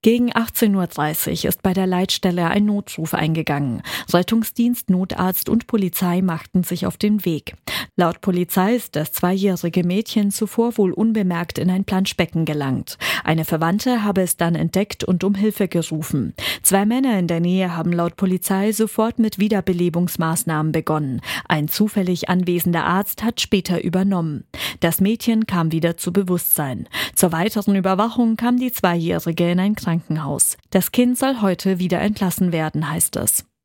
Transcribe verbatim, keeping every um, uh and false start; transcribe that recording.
Gegen achtzehn Uhr dreißig ist bei der Leitstelle ein Notruf eingegangen. Rettungsdienst, Notarzt und Polizei machten sich auf den Weg. Laut Polizei ist das zweijährige Mädchen zuvor wohl unbemerkt in ein Planschbecken gelangt. Eine Verwandte habe es dann entdeckt und um Hilfe gerufen. Zwei Männer in der Nähe haben laut Polizei sofort mit Wiederbelebungsmaßnahmen begonnen. Ein zufällig anwesender Arzt hat später übernommen. Das Mädchen kam wieder zu Bewusstsein. Zur weiteren Überwachung kam die Zweijährige in ein Krankenhaus. Das Kind soll heute wieder entlassen werden, heißt es.